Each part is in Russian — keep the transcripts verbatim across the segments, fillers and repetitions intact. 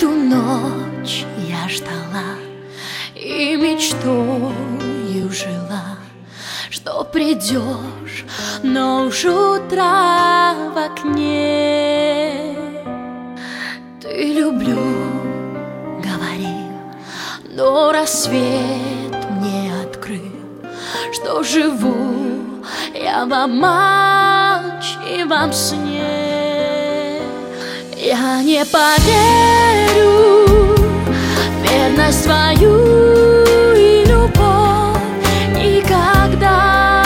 Эту ночь я ждала и мечтою жила, что придешь, но уж утро в окне. Ты люблю, говорил, но рассвет мне открыл, что живу я в обманчивом сне. Я не поверю в верность твою и любовь никогда.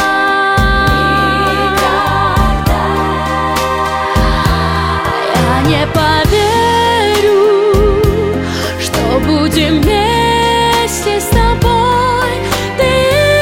Никогда. Я не поверю, что будем вместе с тобой, ты и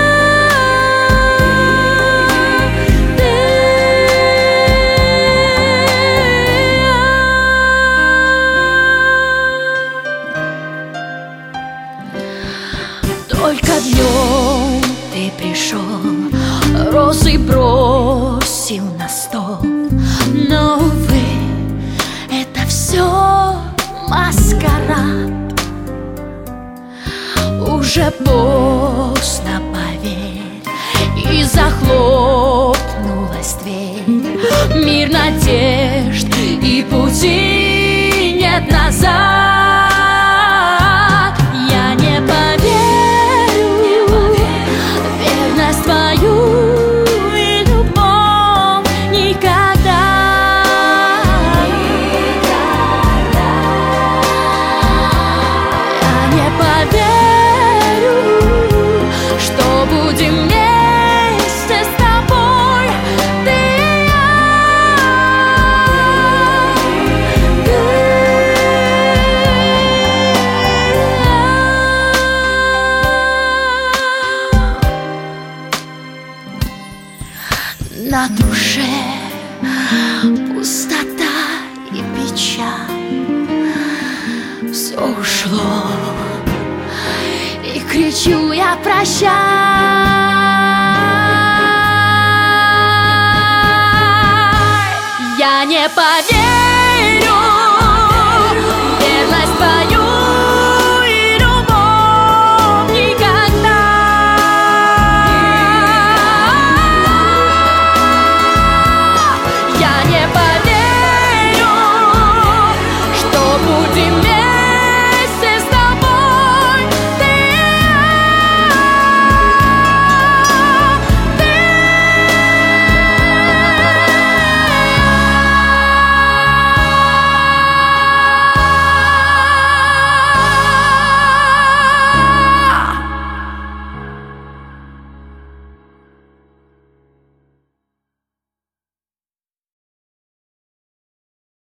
только днем ты пришел, розы бросил на стол, но, увы, это все маскарад. Уже поздно, поверь, и захлопнулась дверь. Мир надежд и пути нет назад. Я не поверю в верность твою и любовь никогда. Никогда. Я не поверю, что будем вместе с тобой, ты и я. На душе пустота и печаль, все ушло, и кричу я прощай. Я не поверю